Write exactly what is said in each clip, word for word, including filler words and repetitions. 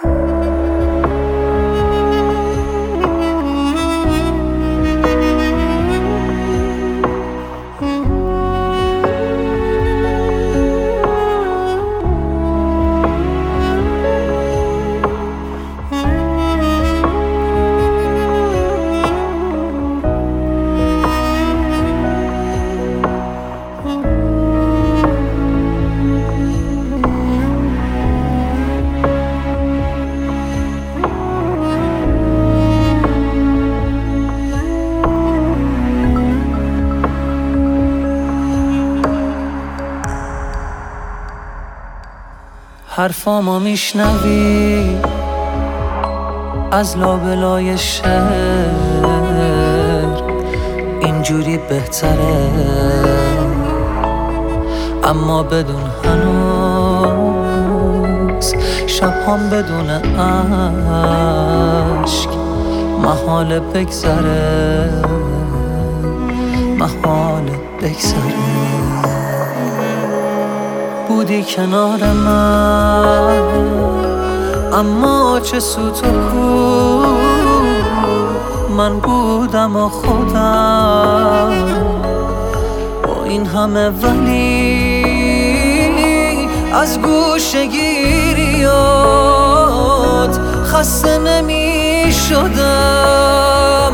حرفامو میشنوی از لابلای شهر، اینجوری بهتره، اما بدون هنوز شبهام بدون عشق محال بگذره، محال بگذره. بودی کنار من اما چه سوت و کو، من بودم و خودم با این همه، ولی از گوشه گیریات خسته نمی شدم.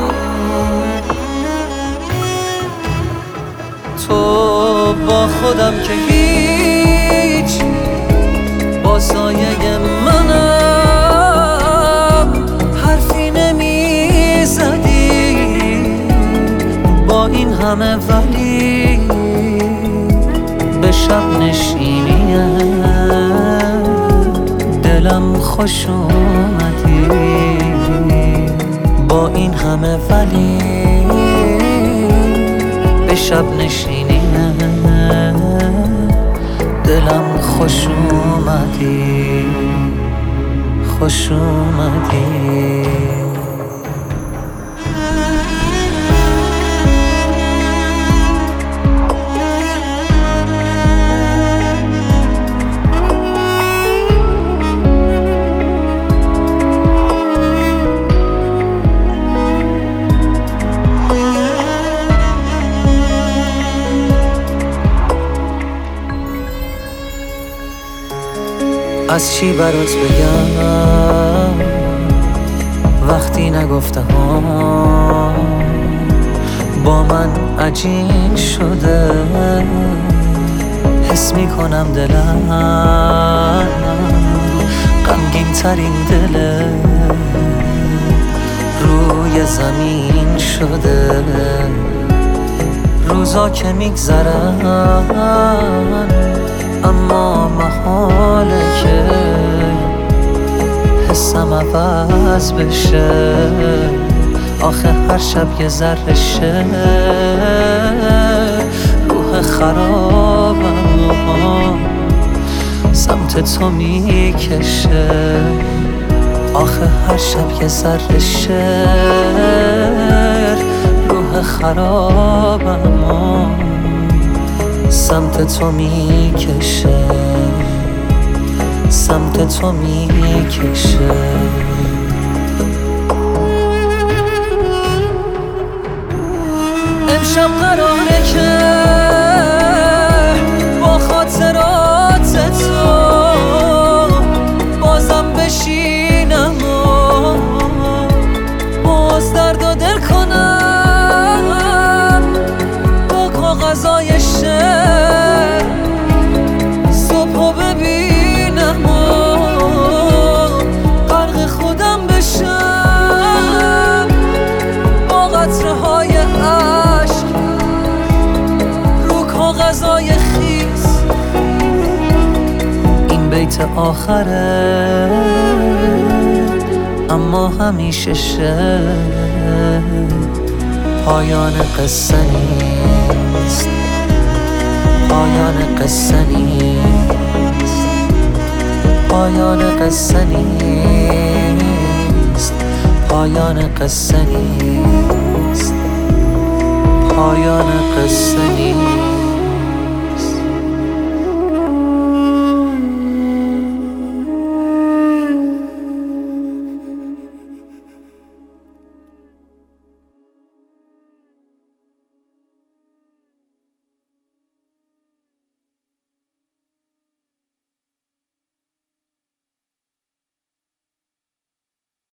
تو با خودم که هیچ، با سایه منم حرفی نمی زدی با این همه، ولی به شب نشینی دلم خوش اومدی. با این همه ولی به شب نشینی دلم خوش اومدی، خوش اومدی. از چی برات بگم وقتی نگفتم با من عجین شده، حس میکنم دلم غمگین ترین دل روی زمین شده. روزا که میگذرن اما محاله که حسم عوض بشه، آخه هر شب یه ذره شه روح خرابم سمت تو میکشه، آخه هر شب یه ذره شه روح خرابم سمت تو میکشه، سمت تو میکشه. امشب قراره که با خاطرات تو بازم بشینم و باز درد و دل کنم با کاغذای شعر، صبحو ببینم و غرق خودم بشم با قطره های عشق رو کاغذای خیس. این بیت آخره اما همیشه شه، پایان قصه نیست، پایان قصه نیست، پایان قصه نیست، پایان قصه نیست، پایان قصه نیست.